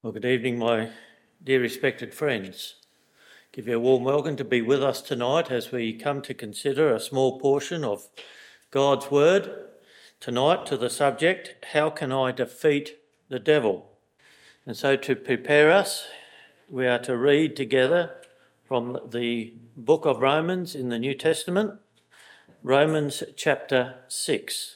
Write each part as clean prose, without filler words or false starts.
Well, good evening, my dear respected friends. Give you a warm welcome to be with us tonight as we come to consider a small portion of God's Word tonight to the subject, How Can I Defeat the Devil? And so to prepare us, we are to read together from the book of Romans in the New Testament, Romans chapter 6.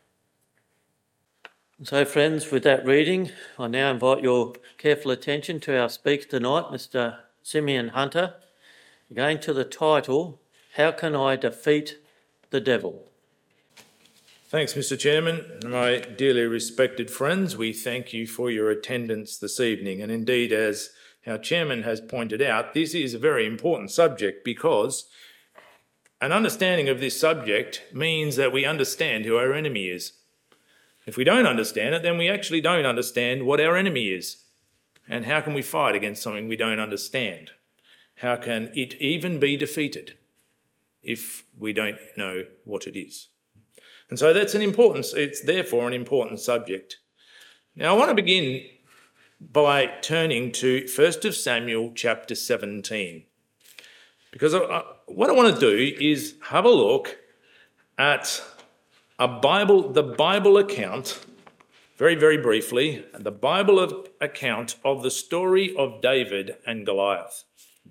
So friends, with that reading, I now invite your careful attention to our speaker tonight, Mr. Simeon Hunter, again to the title, How Can I Defeat the Devil? Thanks, Mr. Chairman. My dearly respected friends, we thank you for your attendance this evening. And indeed, as our chairman has pointed out, this is a very important subject because an understanding of this subject means that we understand who our enemy is. If we don't understand it, then we actually don't understand what our enemy is. And how can we fight against something we don't understand? How can it even be defeated if we don't know what it is? And so it's therefore an important subject. Now I want to begin by turning to 1 Samuel chapter 17. Because what I want to do is have a look at the Bible account, very, very briefly, the Bible account of the story of David and Goliath.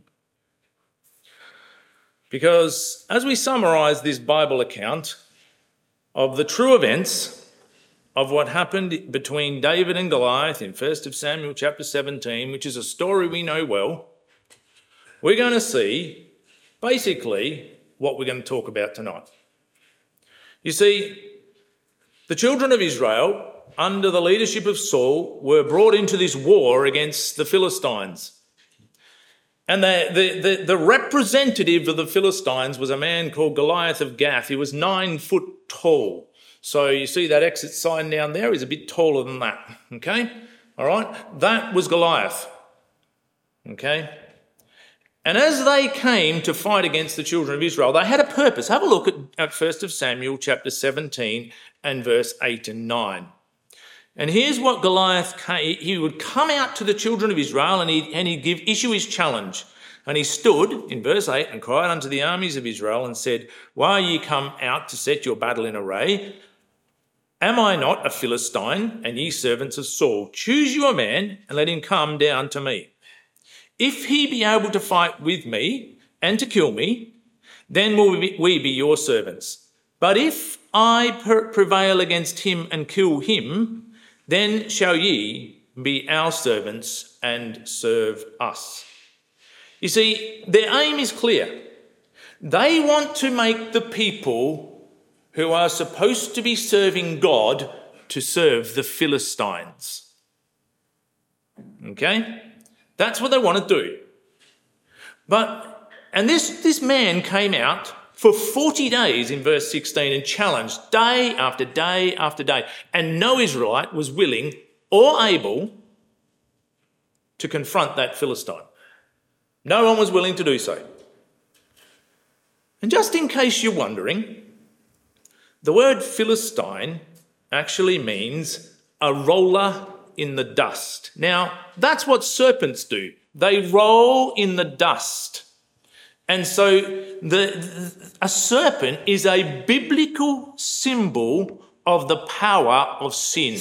Because as we summarise this Bible account of the true events of what happened between David and Goliath in 1 Samuel chapter 17, which is a story we know well, we're going to see basically what we're going to talk about tonight. You see, the children of Israel, under the leadership of Saul, were brought into this war against the Philistines. And the representative of the Philistines was a man called Goliath of Gath. He was 9 foot tall. So you see that exit sign down there is a bit taller than that, okay? All right? That was Goliath, okay? And as they came to fight against the children of Israel, they had a purpose. Have a look at 1 Samuel chapter 17 and verse 8 and 9. And here's what Goliath came. He would come out to the children of Israel and he'd issue his challenge. And he stood in verse 8 and cried unto the armies of Israel and said, Why are ye come out to set your battle in array? Am I not a Philistine, and ye servants of Saul? Choose you a man and let him come down to me. If he be able to fight with me and to kill me, then will we be your servants. But if I prevail against him and kill him, then shall ye be our servants and serve us. You see, their aim is clear. They want to make the people who are supposed to be serving God to serve the Philistines. Okay? That's what they want to do. And this man came out for 40 days in verse 16 and challenged day after day after day. And no Israelite was willing or able to confront that Philistine. No one was willing to do so. And just in case you're wondering, the word Philistine actually means a roller in the dust. Now, that's what serpents do. They roll in the dust. And so a serpent is a biblical symbol of the power of sin.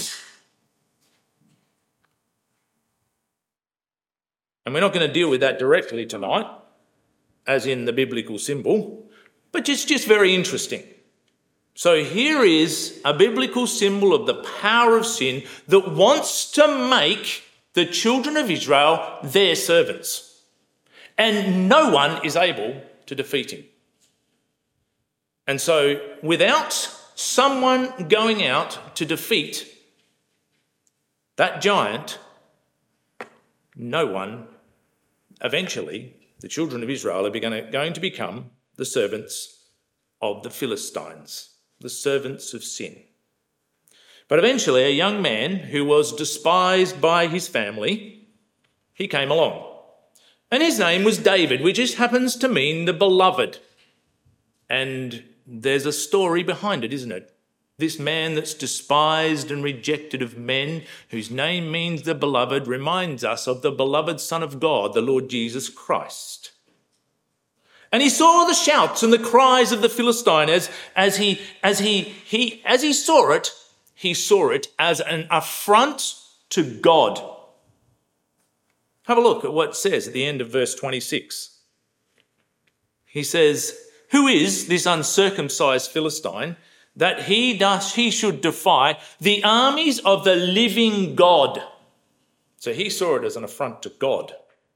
And we're not going to deal with that directly tonight, as in the biblical symbol, but it's just very interesting. So here is a biblical symbol of the power of sin that wants to make the children of Israel their servants. And no one is able to defeat him. And so without someone going out to defeat that giant, no one, eventually, the children of Israel are going to become the servants of the Philistines, the servants of sin. But eventually, a young man who was despised by his family, he came along. And his name was David, which just happens to mean the beloved. And there's a story behind it, isn't it? this man that's despised and rejected of men, whose name means the beloved, reminds us of the beloved Son of God, the Lord Jesus Christ. And he saw the shouts and the cries of the Philistine as he saw it as an affront to God. Have a look at what it says at the end of verse 26. He says, "Who is this uncircumcised Philistine that he should defy the armies of the living God?" So he saw it as an affront to God.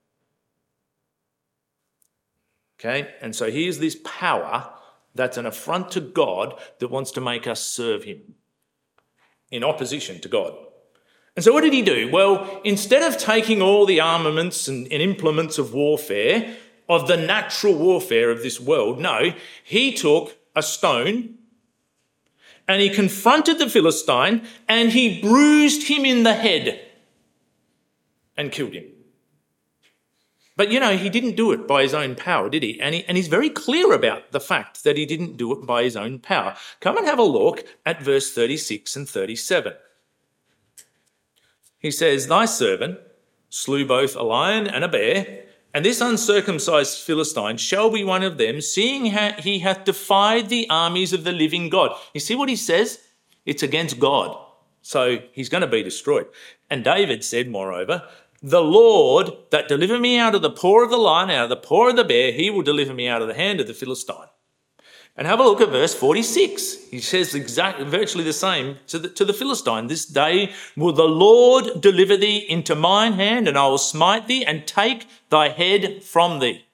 Okay, and so here's this power that's an affront to God that wants to make us serve him in opposition to God. And so what did he do? Well, instead of taking all the armaments and implements of warfare, of the natural warfare of this world, no, he took a stone and he confronted the Philistine and he bruised him in the head and killed him. But, he didn't do it by his own power, did he? And he's very clear about the fact that he didn't do it by his own power. Come and have a look at verse 36 and 37. He says, "Thy servant slew both a lion and a bear, and this uncircumcised Philistine shall be one of them, seeing he hath defied the armies of the living God." You see what he says? It's against God. So he's going to be destroyed. And David said, moreover, "The Lord that delivered me out of the paw of the lion, out of the paw of the bear, he will deliver me out of the hand of the Philistine." And have a look at verse 46. He says virtually the same to the Philistine. "This day will the Lord deliver thee into mine hand, and I will smite thee and take thy head from thee."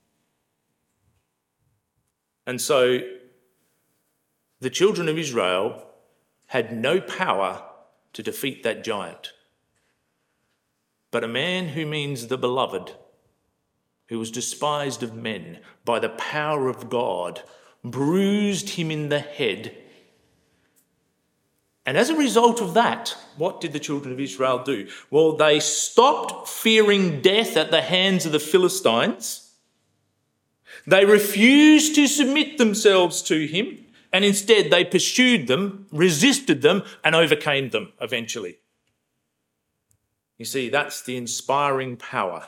And so the children of Israel had no power to defeat that giant. But a man who means the beloved, who was despised of men, by the power of God, bruised him in the head. And as a result of that, what did the children of Israel do? Well, they stopped fearing death at the hands of the Philistines. They refused to submit themselves to him, and instead they pursued them, resisted them, and overcame them eventually. You see, that's the inspiring power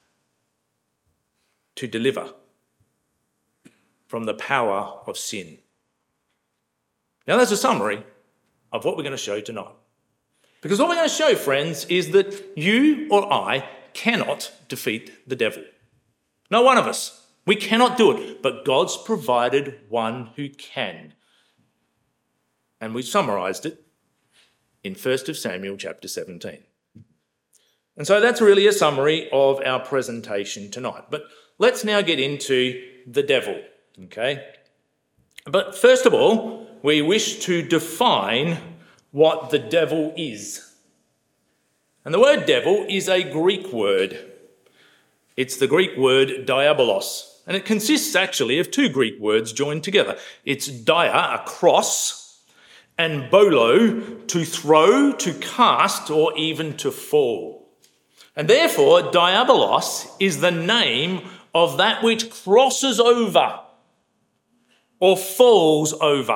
to deliver from the power of sin. Now, that's a summary of what we're going to show tonight. Because what we're going to show, friends, is that you or I cannot defeat the devil. No one of us. We cannot do it. But God's provided one who can. And we've summarised it in 1 Samuel chapter 17. And so that's really a summary of our presentation tonight. But let's now get into the devil, okay? But first of all, we wish to define what the devil is. And the word devil is a Greek word. It's the Greek word diabolos. And it consists actually of two Greek words joined together. It's dia, a cross, and bolo, to throw, to cast, or even to fall. And therefore, diabolos is the name of that which crosses over or falls over.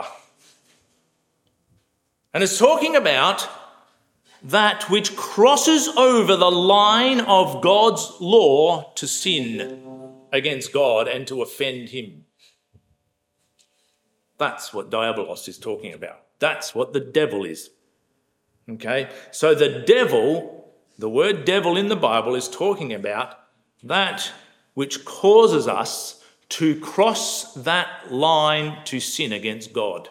And it's talking about that which crosses over the line of God's law to sin against God and to offend him. That's what diabolos is talking about. That's what the devil is. Okay? So the devil, the word devil in the Bible, is talking about that which causes us to cross that line to sin against God.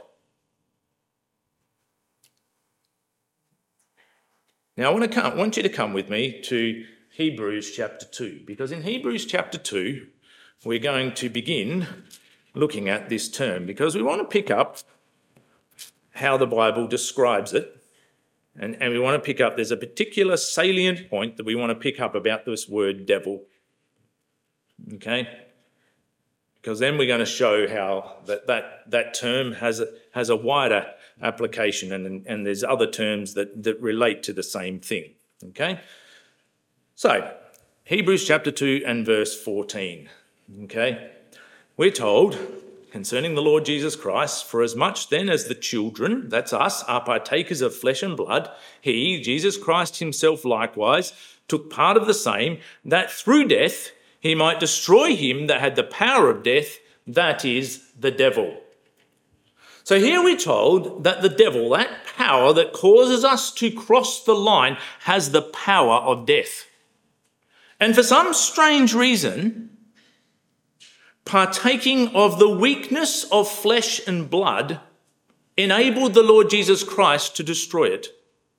Now, I want you to come with me to Hebrews chapter 2, because in Hebrews chapter 2, we're going to begin looking at this term, because we want to pick up how the Bible describes it. And we want to pick up, there's a particular salient point that we want to pick up about this word devil. Okay? Because then we're going to show how that term has a wider application, and there's other terms that relate to the same thing. Okay? So, Hebrews chapter 2 and verse 14. Okay? We're told, concerning the Lord Jesus Christ, for as much then as the children, that's us, are partakers of flesh and blood, he, Jesus Christ himself likewise, took part of the same, that through death he might destroy him that had the power of death, that is, the devil. So here we're told that the devil, that power that causes us to cross the line, has the power of death. And for some strange reason, partaking of the weakness of flesh and blood enabled the Lord Jesus Christ to destroy it.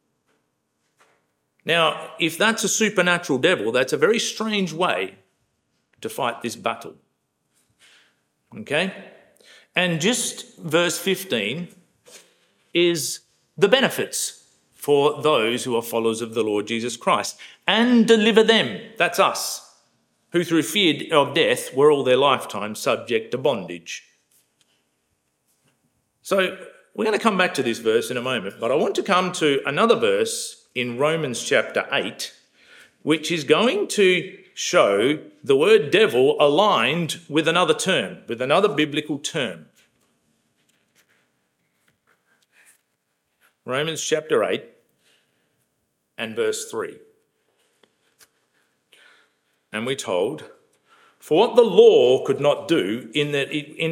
Now, if that's a supernatural devil, that's a very strange way to fight this battle. Okay? And just verse 15 is the benefits for those who are followers of the Lord Jesus Christ. And deliver them, that's us, who through fear of death were all their lifetime subject to bondage. So we're going to come back to this verse in a moment, but I want to come to another verse in Romans chapter 8, which is going to show the word devil aligned with another term, with another biblical term. Romans chapter 8 and verse 3. And we're told, for what the law could not do in that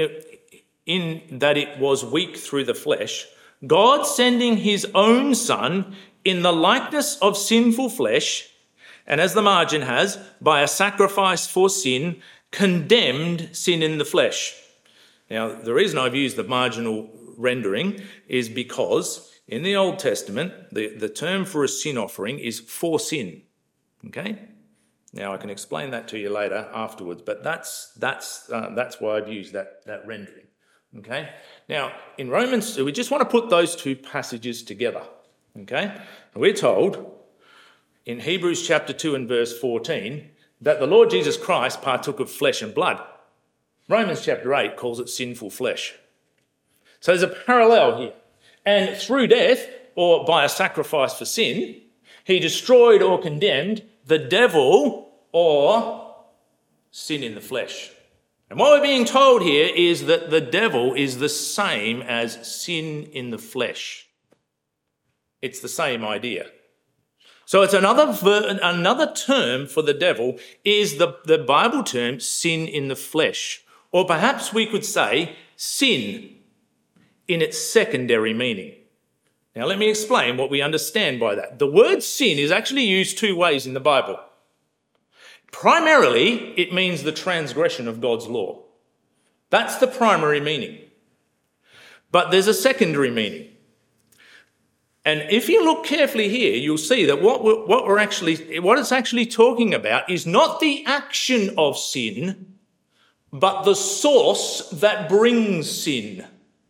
it was weak through the flesh, God sending his own Son in the likeness of sinful flesh, and as the margin has, by a sacrifice for sin, condemned sin in the flesh. Now, the reason I've used the marginal rendering is because in the Old Testament, the term for a sin offering is for sin. Okay? Now, I can explain that to you later afterwards, but that's why I've used that rendering. Okay? Now, in Romans, we just want to put those two passages together. Okay? We're told in Hebrews chapter 2 and verse 14 that the Lord Jesus Christ partook of flesh and blood. Romans chapter 8 calls it sinful flesh. So there's a parallel here. And through death, or by a sacrifice for sin, he destroyed or condemned the devil or sin in the flesh. And what we're being told here is that the devil is the same as sin in the flesh. It's the same idea. So it's another term for the devil is the Bible term sin in the flesh. Or perhaps we could say sin in its secondary meaning. Now let me explain what we understand by that. The word sin is actually used two ways in the Bible. Primarily, it means the transgression of God's law. That's the primary meaning. But there's a secondary meaning. And if you look carefully here, you'll see that what it's actually talking about is not the action of sin, but the source that brings sin.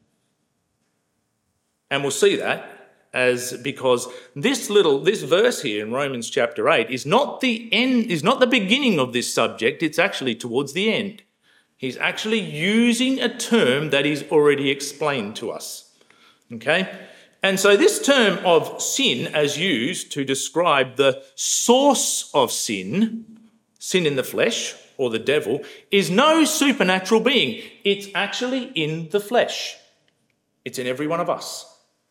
And we'll see that because this verse here in Romans chapter 8 is not the beginning of this subject, it's actually towards the end. He's actually using a term that is already explained to us. Okay? And so this term of sin as used to describe the source of sin in the flesh, or the devil, is no supernatural being. It's actually in the flesh. It's in every one of us.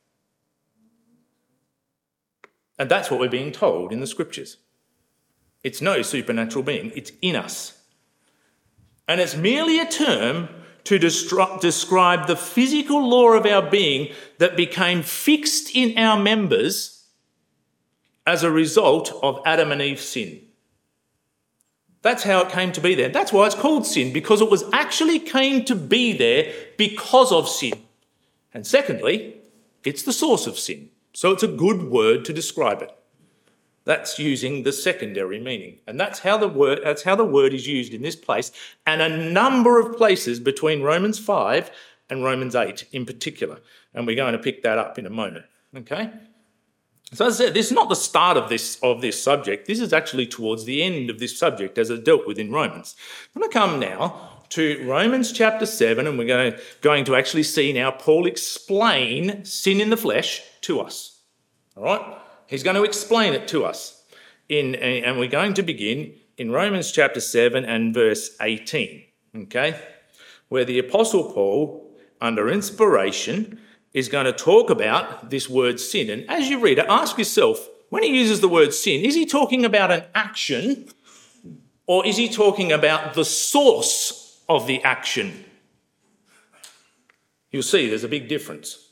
And that's what we're being told in the scriptures. It's no supernatural being. It's in us. And it's merely a term to describe the physical law of our being that became fixed in our members as a result of Adam and Eve's sin. That's how it came to be there. That's why it's called sin, because it was actually came to be there because of sin. And secondly, it's the source of sin. So it's a good word to describe it. That's using the secondary meaning. And that's how the word is used in this place and a number of places between Romans 5 and Romans 8 in particular. And we're going to pick that up in a moment. Okay? So as I said, this is not the start of this subject. This is actually towards the end of this subject as it's dealt with in Romans. I'm going to come now to Romans chapter 7, and we're going to actually see now Paul explain sin in the flesh to us. All right? He's going to explain it to us. And we're going to begin in Romans chapter 7 and verse 18. Okay? where the Apostle Paul, under inspiration, is going to talk about this word sin. And as you read it, ask yourself, when he uses the word sin, is he talking about an action or is he talking about the source of the action? You'll see there's a big difference.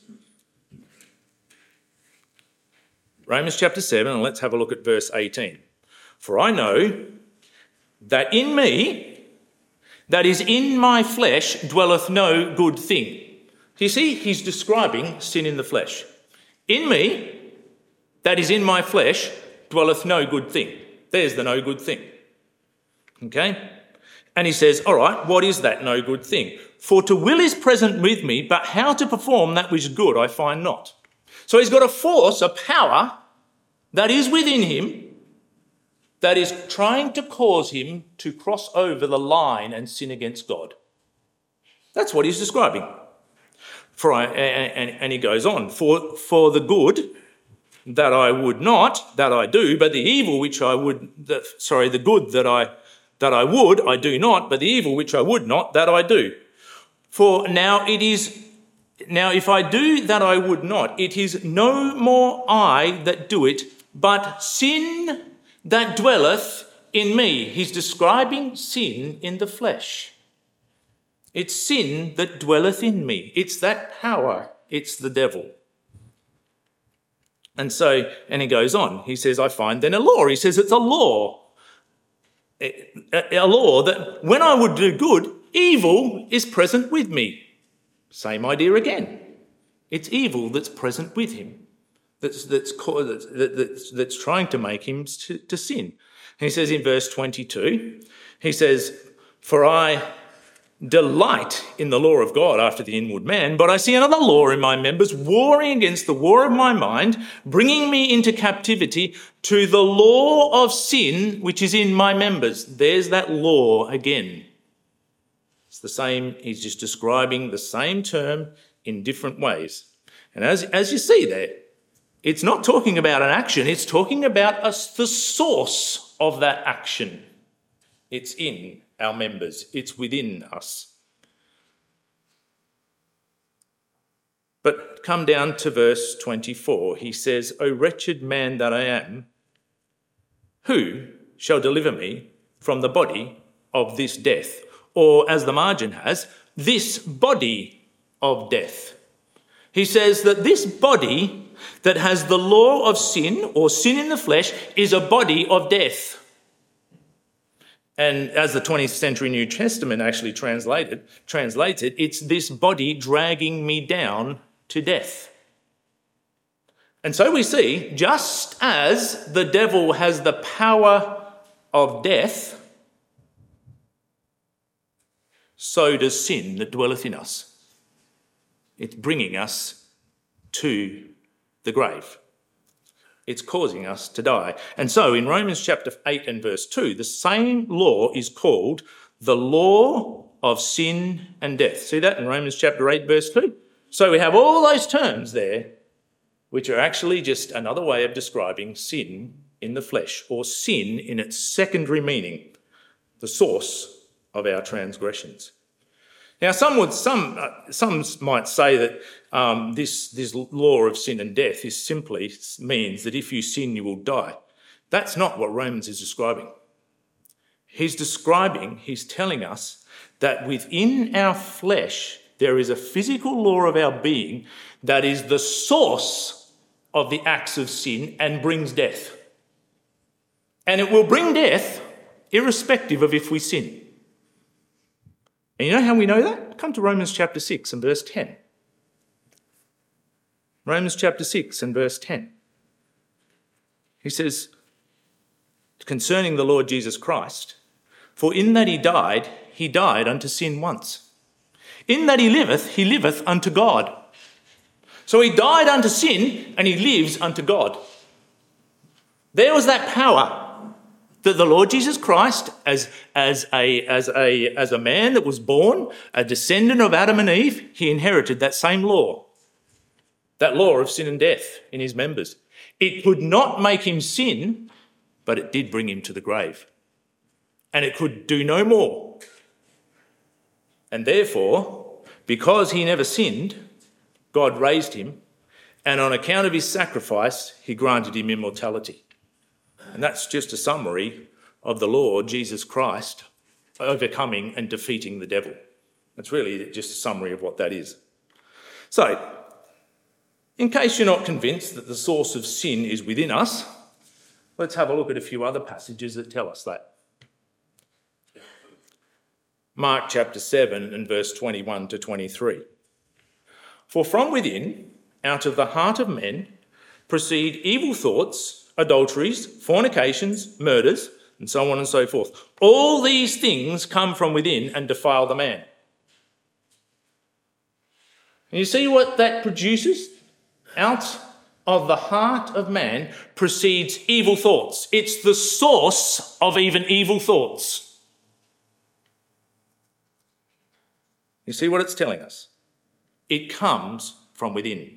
Romans chapter 7, and let's have a look at verse 18. For I know that in me, that is in my flesh, dwelleth no good thing. You see, he's describing sin in the flesh. In me, that is in my flesh, dwelleth no good thing. There's the no good thing. Okay? And he says, all right, what is that no good thing? For to will is present with me, but how to perform that which is good I find not. So he's got a force, a power that is within him that is trying to cause him to cross over the line and sin against God. That's what he's describing. And he goes on, for the good that I would not, that I do, but the evil which I would, the good that I would, I do not, but the evil which I would not, that I do. For now if I do that I would not, it is no more I that do it, but sin that dwelleth in me. He's describing sin in the flesh. It's sin that dwelleth in me. It's that power. It's the devil. And he goes on. He says, I find then a law. He says it's a law. A law that when I would do good, evil is present with me. Same idea again. It's evil that's present with him. That's trying to make him to sin. And he says in verse 22, he says, for I delight in the law of God after the inward man, but I see another law in my members, warring against the war of my mind, bringing me into captivity to the law of sin which is in my members. There's that law again. It's the same, he's just describing the same term in different ways. And as you see there, it's not talking about an action, it's talking about the source of that action. It's in our members, it's within us. But come down to verse 24. He says, O wretched man that I am, who shall deliver me from the body of this death? Or as the margin has, this body of death. He says that this body that has the law of sin or sin in the flesh is a body of death. And as the 20th century New Testament actually translates it, it's this body dragging me down to death. And so we see, just as the devil has the power of death, so does sin that dwelleth in us. It's bringing us to the grave. It's causing us to die. And so in Romans chapter 8 and verse 2, the same law is called the law of sin and death. See that in Romans chapter 8 verse 2? So we have all those terms there, which are actually just another way of describing sin in the flesh, or sin in its secondary meaning, the source of our transgressions. Now, some might say that this law of sin and death is simply means that if you sin, you will die. That's not what Romans is describing. He's telling us that within our flesh there is a physical law of our being that is the source of the acts of sin and brings death. And it will bring death irrespective of if we sin. And you know how we know that? Come to Romans chapter 6 and verse 10. Romans chapter 6 and verse 10. He says, concerning the Lord Jesus Christ, for in that he died unto sin once. In that he liveth unto God. So he died unto sin and he lives unto God. There was that power that the Lord Jesus Christ, as a man that was born, a descendant of Adam and Eve, he inherited that same law, that law of sin and death in his members. It could not make him sin, but it did bring him to the grave. And it could do no more. And therefore, because he never sinned, God raised him, and on account of his sacrifice, he granted him immortality. And that's just a summary of the Lord Jesus Christ overcoming and defeating the devil. That's really just a summary of what that is. So, in case you're not convinced that the source of sin is within us, let's have a look at a few other passages that tell us that. Mark chapter 7 and verse 21 to 23. For from within, out of the heart of men, proceed evil thoughts, adulteries, fornications, murders, and so on and so forth. All these things come from within and defile the man. And you see what that produces? Out of the heart of man proceeds evil thoughts. It's the source of even evil thoughts. You see what it's telling us? It comes from within.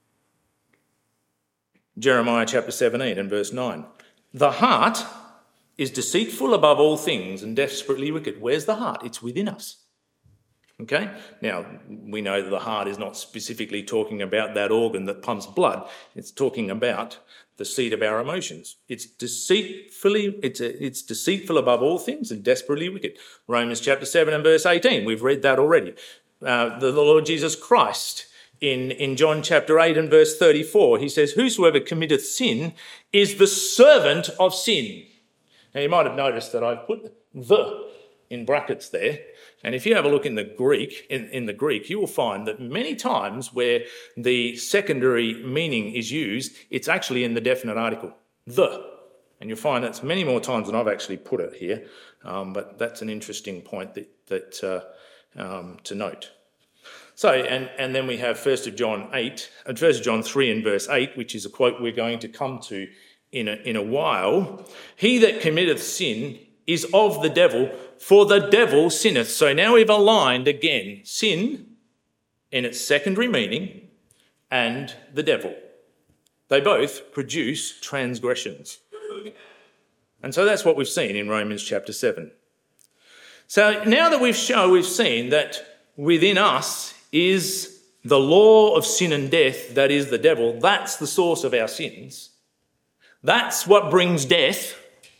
Jeremiah chapter 17 and verse 9. The heart is deceitful above all things and desperately wicked. Where's the heart? It's within us. Okay? Now, we know that the heart is not specifically talking about that organ that pumps blood. It's talking about the seat of our emotions. It's deceitful above all things and desperately wicked. Romans chapter 7 and verse 18. We've read that already. The Lord Jesus Christ in John chapter 8 and verse 34, he says, whosoever committeth sin is the servant of sin. Now, you might have noticed that I've put the in brackets there. And if you have a look in the Greek, in the Greek, you will find that many times where the secondary meaning is used, it's actually in the definite article, the. And you'll find that's many more times than I've actually put it here. But that's an interesting point to note. So, and then we have 1 John 3 and verse 8, which is a quote we're going to come to in a while. He that committeth sin is of the devil, for the devil sinneth. So now we've aligned again sin in its secondary meaning and the devil. They both produce transgressions. And so that's what we've seen in Romans chapter 7. So now that we've seen that within us is the law of sin and death, that is the devil, that's the source of our sins. That's what brings death.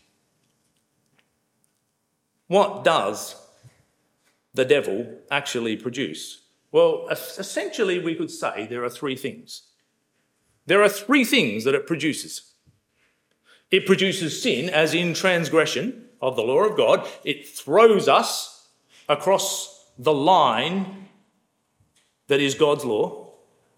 What does the devil actually produce? Well, essentially we could say there are three things. There are three things that it produces. It produces sin, as in transgression of the law of God. It throws us across the line that is God's law.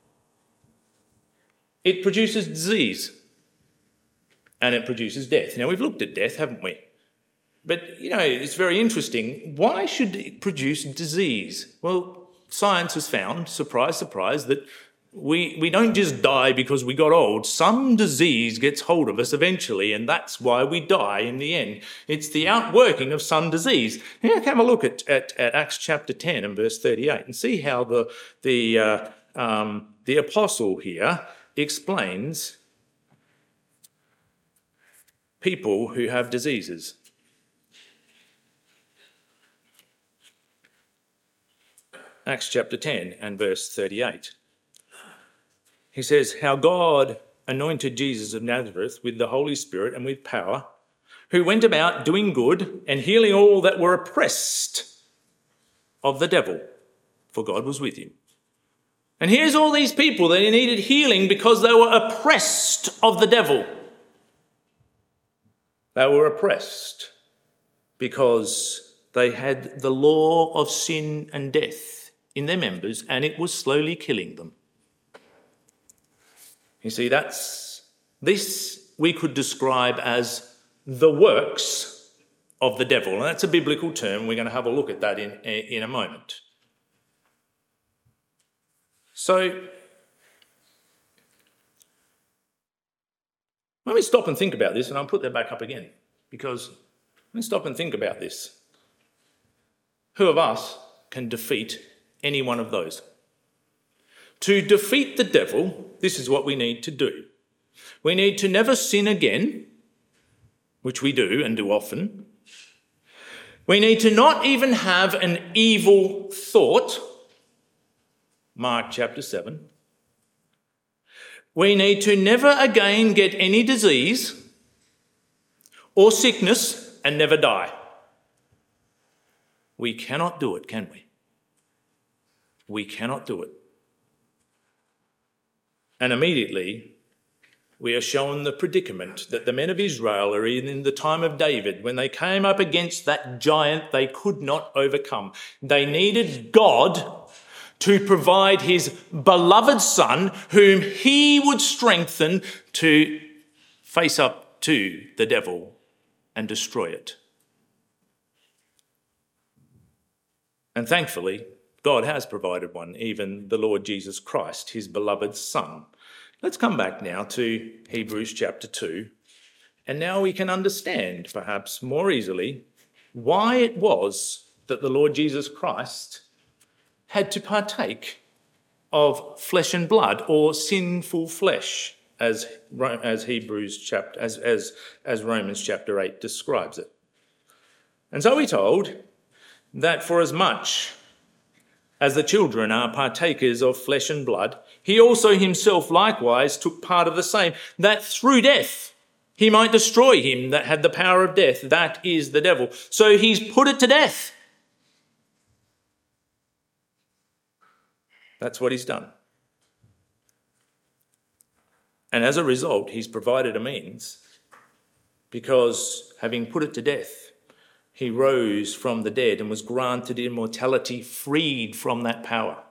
It produces disease. And it produces death. Now, we've looked at death, haven't we? But, it's very interesting. Why should it produce disease? Well, science has found, surprise, surprise, that we don't just die because we got old. Some disease gets hold of us eventually, and that's why we die in the end. It's the outworking of some disease. Now, have a look at Acts chapter 10 and verse 38 and see how the apostle here explains people who have diseases. Acts chapter 10 and verse 38. He says, how God anointed Jesus of Nazareth with the Holy Spirit and with power, who went about doing good and healing all that were oppressed of the devil, for God was with him. And here's all these people that needed healing because they were oppressed of the devil. They were oppressed because they had the law of sin and death in their members, and it was slowly killing them. You see, this we could describe as the works of the devil. And that's a biblical term. We're going to have a look at that in a moment. So, let me stop and think about this, and I'll put that back up again, because let me stop and think about this. Who of us can defeat any one of those? To defeat the devil, this is what we need to do. We need to never sin again, which we do and do often. We need to not even have an evil thought. Mark chapter 7. We need to never again get any disease or sickness and never die. We cannot do it, can we? We cannot do it. And immediately we are shown the predicament that the men of Israel are in the time of David, when they came up against that giant they could not overcome. They needed God to provide his beloved Son, whom he would strengthen to face up to the devil and destroy it. And thankfully, God has provided one, even the Lord Jesus Christ, his beloved Son. Let's come back now to Hebrews chapter 2, and now we can understand, perhaps more easily, why it was that the Lord Jesus Christ had to partake of flesh and blood, or sinful flesh, as Romans chapter 8 describes it. And so we're told that for as much as the children are partakers of flesh and blood, he also himself likewise took part of the same, that through death he might destroy him that had the power of death, that is the devil. So he's put it to death. That's what he's done. And as a result, he's provided a means, because having put it to death, he rose from the dead and was granted immortality, freed from that power.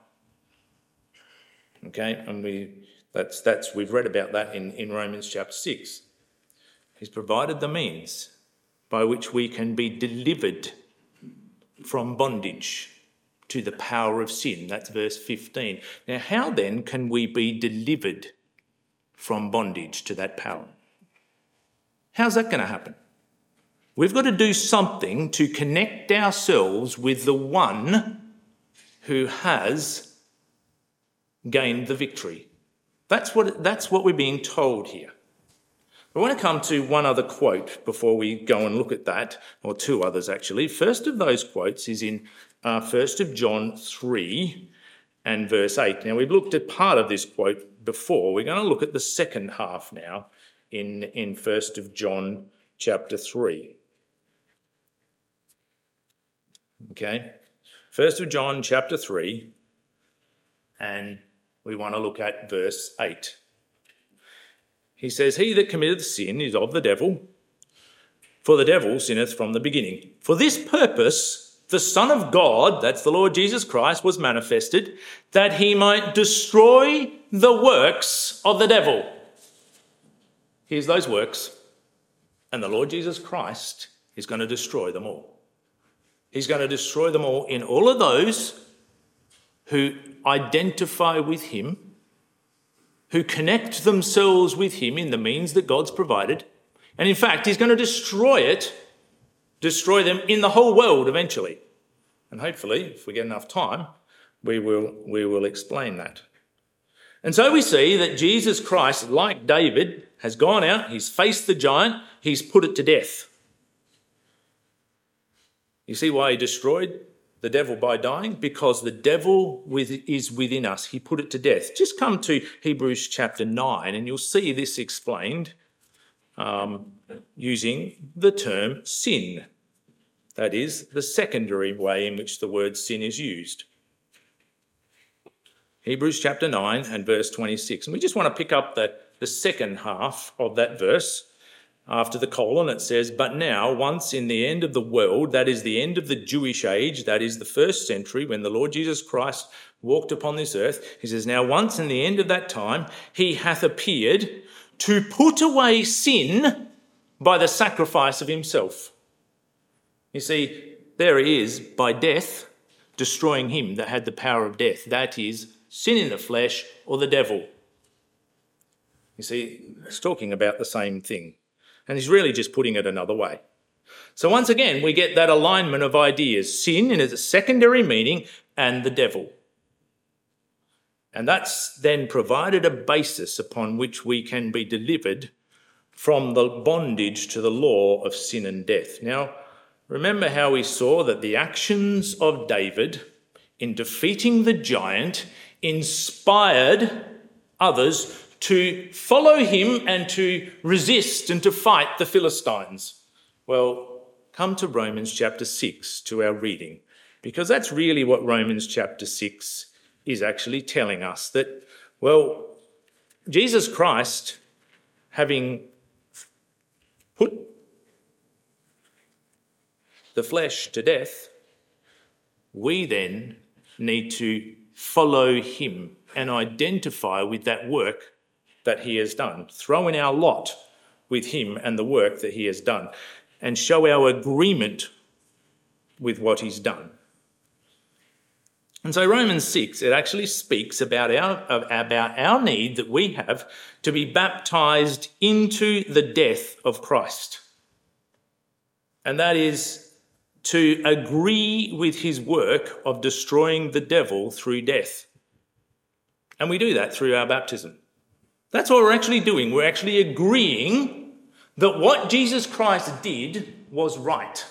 Okay, and we've read about that in Romans chapter 6. He's provided the means by which we can be delivered from bondage to the power of sin. That's verse 15. Now, how then can we be delivered from bondage to that power? How's that going to happen? We've got to do something to connect ourselves with the one who has gained the victory. That's what we're being told here. I want to come to one other quote before we go and look at that, or two others actually. First of those quotes is in 1 John 3 and verse 8. Now, we've looked at part of this quote before. We're going to look at the second half now in 1 John chapter 3. Okay, 1 John chapter 3, and we want to look at verse 8. He says, "He that committeth sin is of the devil, for the devil sinneth from the beginning. For this purpose the Son of God," that's the Lord Jesus Christ, "was manifested, that he might destroy the works of the devil." Here's those works, and the Lord Jesus Christ is going to destroy them all. He's going to destroy them all in all of those who identify with him, who connect themselves with him in the means that God's provided. And in fact, he's going to destroy them in the whole world eventually. And hopefully, if we get enough time, we will explain that. And so we see that Jesus Christ, like David, has gone out, he's faced the giant, he's put it to death. You see why he destroyed the devil by dying? Because the devil is within us. He put it to death. Just come to Hebrews chapter 9 and you'll see this explained using the term sin. That is the secondary way in which the word sin is used. Hebrews chapter 9 and verse 26. And we just want to pick up the second half of that verse. After the colon, it says, "But now, once in the end of the world," that is the end of the Jewish age, that is the first century when the Lord Jesus Christ walked upon this earth, he says, "Now once in the end of that time, he hath appeared to put away sin by the sacrifice of himself." You see, there he is, by death, destroying him that had the power of death. That is, sin in the flesh or the devil. You see, it's talking about the same thing. And he's really just putting it another way. So once again, we get that alignment of ideas. Sin in its secondary meaning and the devil. And that's then provided a basis upon which we can be delivered from the bondage to the law of sin and death. Now, remember how we saw that the actions of David in defeating the giant inspired others to follow him and to resist and to fight the Philistines. Well, come to Romans chapter 6 to our reading, because that's really what Romans chapter 6 is actually telling us, that, well, Jesus Christ, having put the flesh to death, we then need to follow him and identify with that work that he has done, throw in our lot with him and the work that he has done, and show our agreement with what he's done. And so Romans 6, it actually speaks about our need that we have to be baptised into the death of Christ. And that is to agree with his work of destroying the devil through death. And we do that through our baptism. That's what we're actually doing. We're actually agreeing that what Jesus Christ did was right.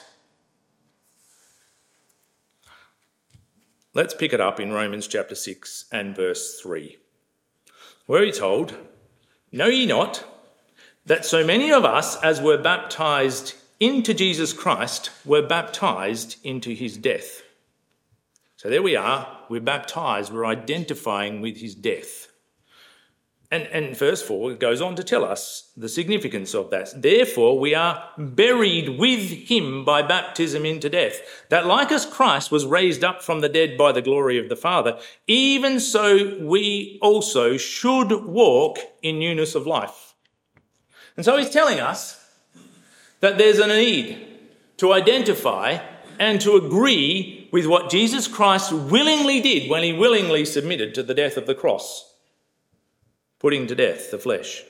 Let's pick it up in Romans chapter 6 and verse 3, where he's told, "Know ye not that so many of us as were baptised into Jesus Christ were baptised into his death?" So there we are, we're baptised, we're identifying with his death. And verse 4 goes on to tell us the significance of that. "Therefore we are buried with him by baptism into death, that like as Christ was raised up from the dead by the glory of the Father, even so we also should walk in newness of life." And so he's telling us that there's a need to identify and to agree with what Jesus Christ willingly did when he willingly submitted to the death of the cross, putting to death the flesh.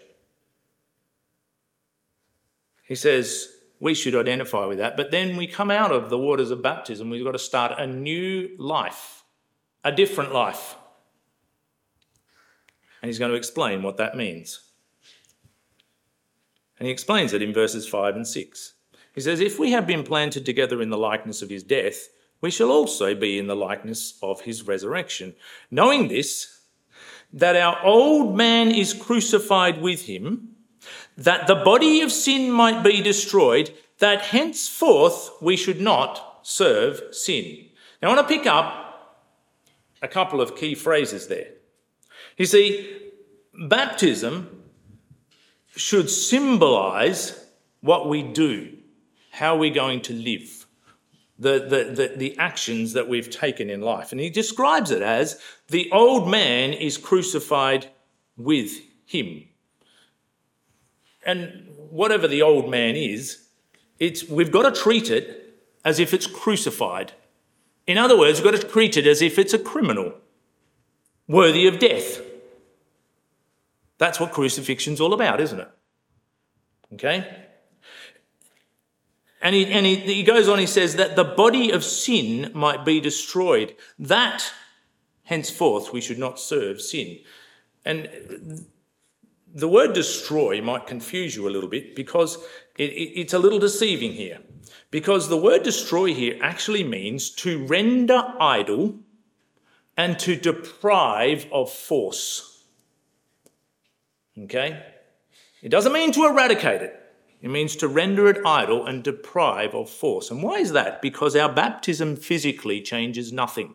He says we should identify with that, but then we come out of the waters of baptism, we've got to start a new life, a different life. And he's going to explain what that means. And he explains it in verses 5 and 6. He says, "If we have been planted together in the likeness of his death, we shall also be in the likeness of his resurrection, knowing this, that our old man is crucified with him, that the body of sin might be destroyed, that henceforth we should not serve sin." Now I want to pick up a couple of key phrases there. You see, baptism should symbolise what we do, how we're going to live, the actions that we've taken in life. And he describes it as the old man is crucified with him. And whatever the old man is, we've got to treat it as if it's crucified. In other words, we've got to treat it as if it's a criminal worthy of death. That's what crucifixion's all about, isn't it? Okay? And he goes on, he says that the body of sin might be destroyed, that henceforth we should not serve sin. And the word destroy might confuse you a little bit because it's a little deceiving here. Because the word destroy here actually means to render idle and to deprive of force. Okay? It doesn't mean to eradicate it. It means to render it idle and deprive of force. And why is that? Because our baptism physically changes nothing.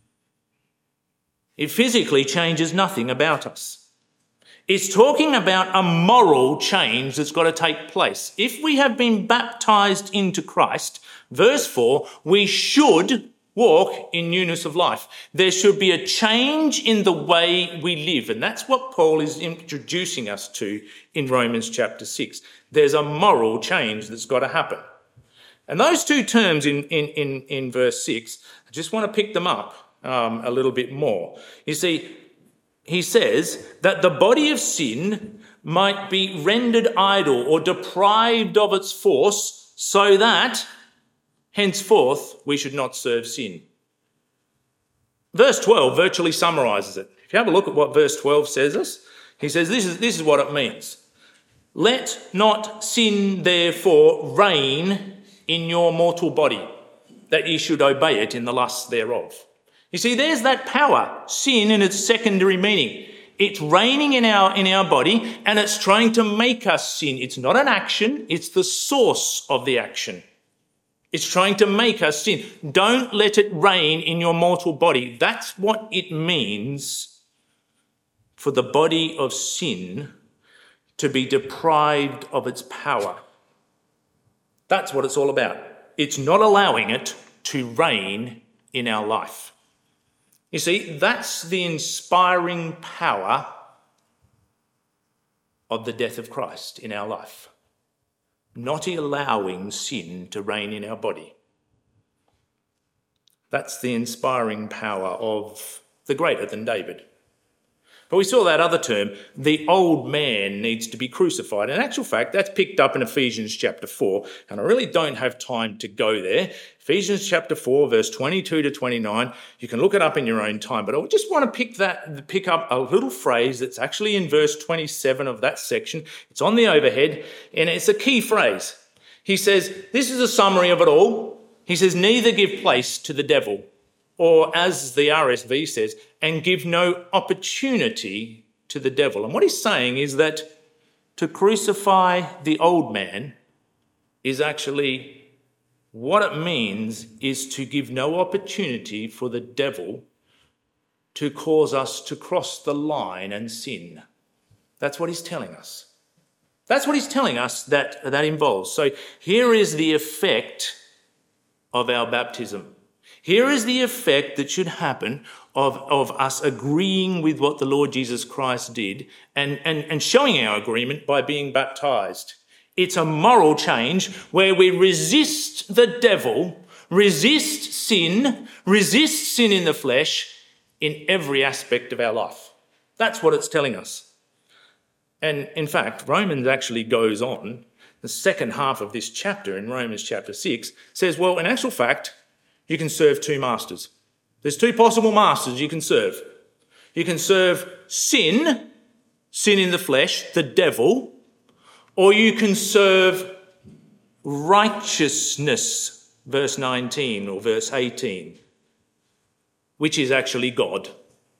It physically changes nothing about us. It's talking about a moral change that's got to take place. If we have been baptised into Christ, verse 4, we should walk in newness of life. There should be a change in the way we live. And that's what Paul is introducing us to in Romans chapter 6. There's a moral change that's got to happen. And those two terms in verse 6, I just want to pick them up a little bit more. You see, he says that the body of sin might be rendered idle or deprived of its force so that henceforth we should not serve sin. Verse 12 virtually summarises it. If you have a look at what verse 12 says us, he says this is what it means. "Let not sin therefore reign in your mortal body, that ye should obey it in the lusts thereof. You see, there's that power, sin in its secondary meaning. It's reigning in our body, and it's trying to make us sin. It's not an action, it's the source of the action. It's trying to make us sin. Don't let it reign in your mortal body. That's what it means for the body of sin to be deprived of its power. That's what it's all about. It's not allowing it to reign in our life. You see, that's the inspiring power of the death of Christ in our life. Not allowing sin to reign in our body. That's the inspiring power of the greater than David. But we saw that other term, the old man needs to be crucified. In actual fact, that's picked up in Ephesians chapter 4, and I really don't have time to go there. Ephesians chapter 4, verse 22 to 29, you can look it up in your own time, but I just want to pick up a little phrase that's actually in verse 27 of that section. It's on the overhead, and it's a key phrase. He says, this is a summary of it all. He says, neither give place to the devil, or as the RSV says, and give no opportunity to the devil. And what he's saying is that to crucify the old man is actually, what it means is to give no opportunity for the devil to cause us to cross the line and sin. That's what he's telling us. That's what he's telling us that involves. So here is the effect of our baptism. Here is the effect that should happen of us agreeing with what the Lord Jesus Christ did and showing our agreement by being baptized. It's a moral change where we resist the devil, resist sin in the flesh in every aspect of our life. That's what it's telling us. And in fact, Romans actually goes on. The second half of this chapter in Romans chapter 6 says, well, in actual fact, you can serve two masters. There's two possible masters you can serve. You can serve sin in the flesh, the devil, or you can serve righteousness, verse 19 or verse 18, which is actually God.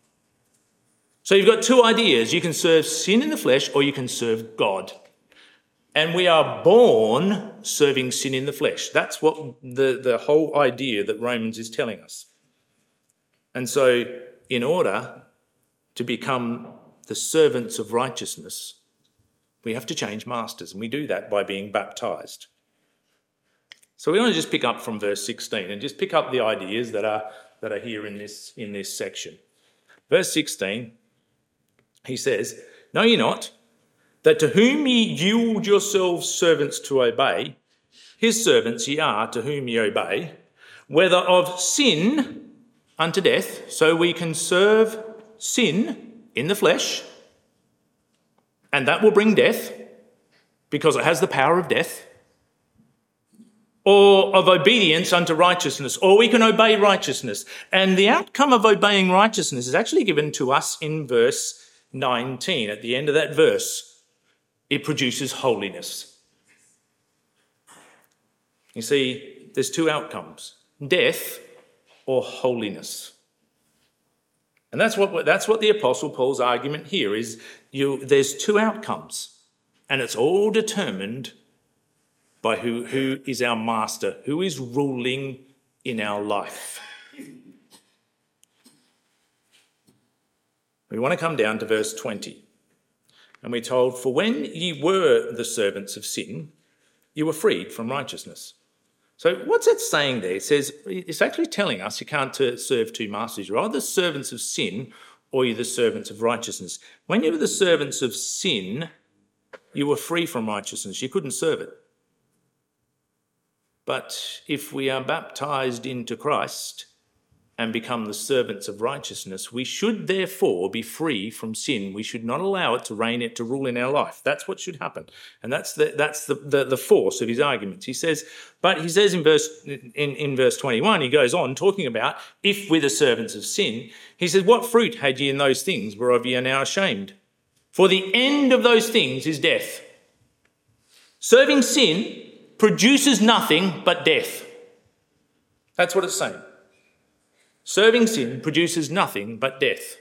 So you've got two ideas. You can serve sin in the flesh or you can serve God. And we are born serving sin in the flesh. That's what the whole idea that Romans is telling us. And so in order to become the servants of righteousness, we have to change masters. And we do that by being baptized. So we want to just pick up from verse 16 and just pick up the ideas that are here in this section. Verse 16, he says, know ye not that to whom ye yield yourselves servants to obey, his servants ye are to whom ye obey, whether of sin unto death, so we can serve sin in the flesh, and that will bring death, because it has the power of death, or of obedience unto righteousness, or we can obey righteousness. And the outcome of obeying righteousness is actually given to us in verse 19. At the end of that verse, it produces holiness. You see, there's two outcomes, death or holiness. And that's what the Apostle Paul's argument here is. There's two outcomes, and it's all determined by who is our master, who is ruling in our life. We want to come down to verse 20. And we're told, for when ye were the servants of sin, you were freed from righteousness. So what's it saying there? It says, it's actually telling us you can't serve two masters. You're either the servants of sin or you're the servants of righteousness. When you were the servants of sin, you were free from righteousness. You couldn't serve it. But if we are baptized into Christ and become the servants of righteousness, we should therefore be free from sin. We should not allow it to reign, it to rule in our life. That's what should happen. And that's the force of his arguments. He says in verse 21, he goes on talking about if we're the servants of sin, he says, what fruit had ye in those things whereof ye are now ashamed? For the end of those things is death. Serving sin produces nothing but death. That's what it's saying. Serving sin produces nothing but death.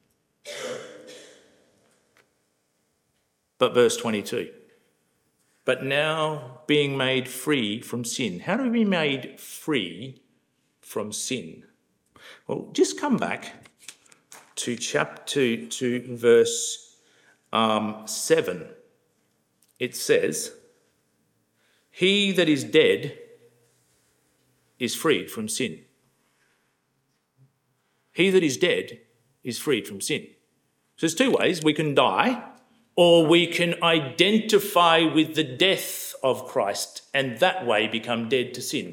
But verse 22. But now being made free from sin. How do we be made free from sin? Well, just come back to verse 7. It says, he that is dead is freed from sin. He that is dead is freed from sin. So there's two ways. We can die, or we can identify with the death of Christ and that way become dead to sin.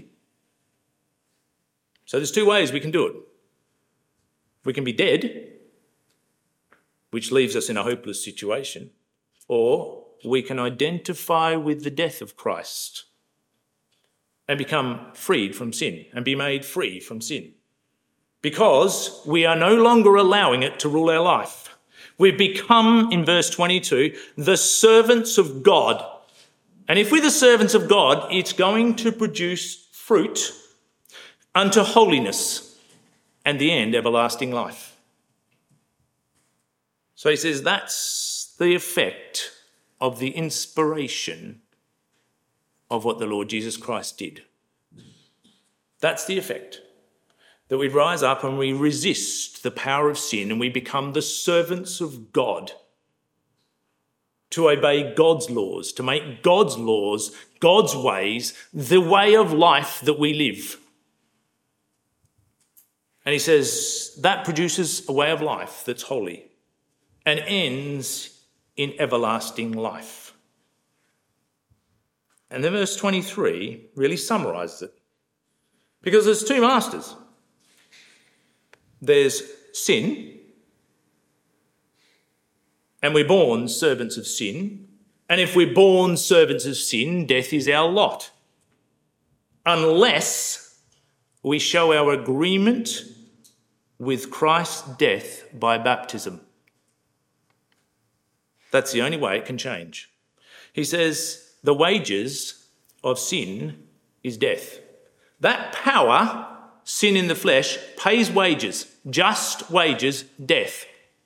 So there's two ways we can do it. We can be dead, which leaves us in a hopeless situation, or we can identify with the death of Christ and become freed from sin and be made free from sin. Because we are no longer allowing it to rule our life. We've become, in verse 22, the servants of God. And if we're the servants of God, it's going to produce fruit unto holiness and the end, everlasting life. So he says that's the effect of the inspiration of what the Lord Jesus Christ did. That's the effect. That we rise up and we resist the power of sin and we become the servants of God. To obey God's laws, to make God's laws, God's ways, the way of life that we live. And he says that produces a way of life that's holy and ends in everlasting life. And then verse 23 really summarises it. Because there's two masters. There's sin, and we're born servants of sin. And if we're born servants of sin, death is our lot. Unless we show our agreement with Christ's death by baptism. That's the only way it can change. He says the wages of sin is death. That power, sin in the flesh, pays wages, just wages, death.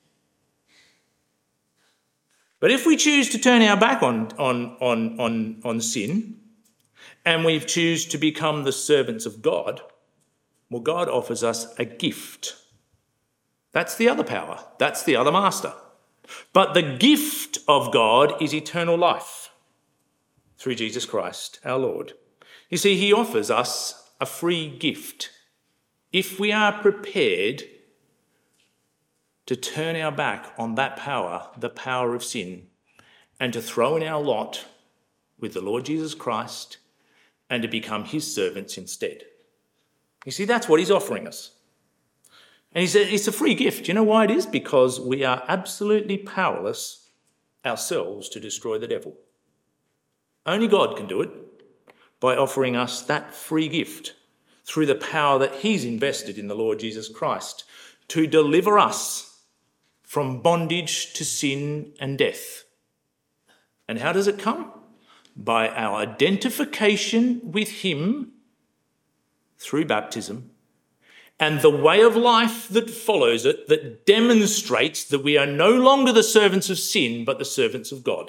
But if we choose to turn our back on sin and we choose to become the servants of God, well, God offers us a gift. That's the other power. That's the other master. But the gift of God is eternal life through Jesus Christ, our Lord. You see, he offers us a free gift if we are prepared to turn our back on that power, the power of sin, and to throw in our lot with the Lord Jesus Christ and to become his servants instead. You see, that's what he's offering us. And he said it's a free gift. You know why it is? Because we are absolutely powerless ourselves to destroy the devil. Only God can do it by offering us that free gift through the power that he's invested in the Lord Jesus Christ to deliver us from bondage to sin and death. And how does it come? By our identification with him through baptism and the way of life that follows it, that demonstrates that we are no longer the servants of sin, but the servants of God.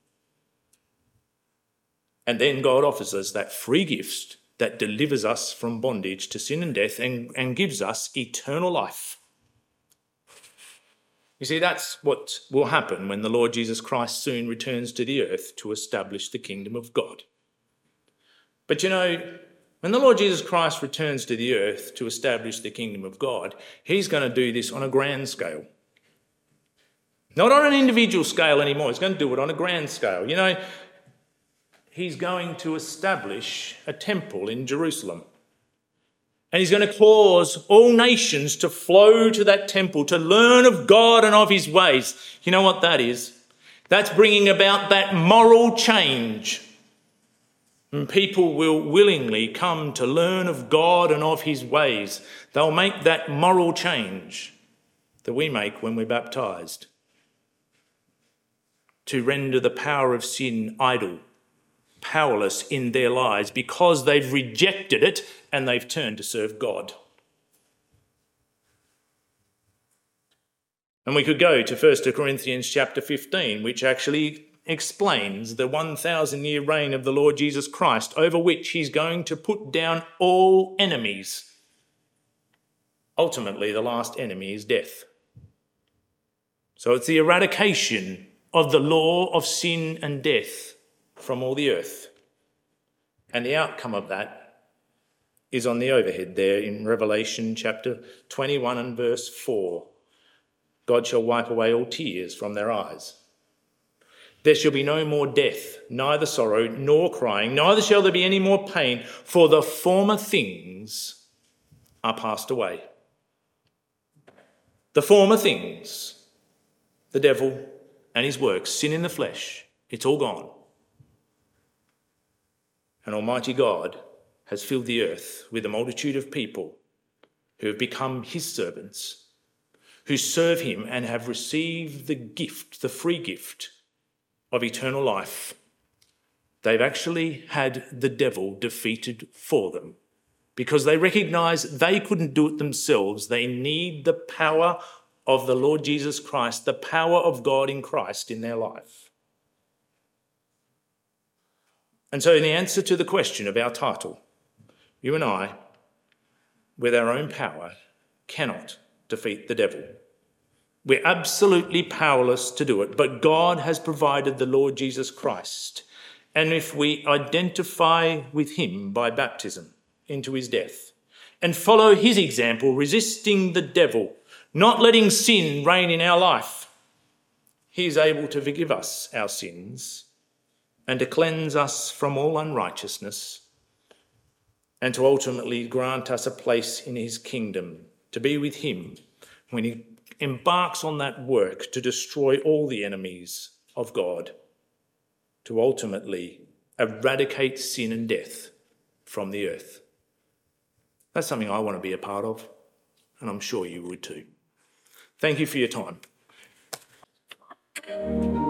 And then God offers us that free gift that delivers us from bondage to sin and death and gives us eternal life. You see, that's what will happen when the Lord Jesus Christ soon returns to the earth to establish the kingdom of God. But you know, when the Lord Jesus Christ returns to the earth to establish the kingdom of God, he's going to do this on a grand scale. Not on an individual scale anymore. He's going to do it on a grand scale. You know, he's going to establish a temple in Jerusalem. And he's going to cause all nations to flow to that temple, to learn of God and of his ways. You know what that is? That's bringing about that moral change. And people will willingly come to learn of God and of his ways. They'll make that moral change that we make when we're baptised. To render the power of sin idle, powerless in their lives because they've rejected it and they've turned to serve God. And we could go to 1 Corinthians chapter 15, which actually explains the 1,000-year reign of the Lord Jesus Christ, over which he's going to put down all enemies. Ultimately, the last enemy is death. So it's the eradication of the law of sin and death from all the earth. And the outcome of that is on the overhead there in Revelation chapter 21 and verse 4. God shall wipe away all tears from their eyes. There shall be no more death, neither sorrow nor crying, neither shall there be any more pain, for the former things are passed away. The former things, the devil and his works, sin in the flesh, it's all gone. And Almighty God has filled the earth with a multitude of people who have become his servants, who serve him and have received the gift, the free gift of eternal life. They've actually had the devil defeated for them because they recognise they couldn't do it themselves. They need the power of the Lord Jesus Christ, the power of God in Christ in their life. And so in the answer to the question of our title, you and I, with our own power, cannot defeat the devil. We're absolutely powerless to do it, but God has provided the Lord Jesus Christ. And if we identify with him by baptism into his death and follow his example, resisting the devil, not letting sin reign in our life, he is able to forgive us our sins and to cleanse us from all unrighteousness and to ultimately grant us a place in his kingdom, to be with him when he embarks on that work to destroy all the enemies of God, to ultimately eradicate sin and death from the earth. That's something I want to be a part of, and I'm sure you would too. Thank you for your time.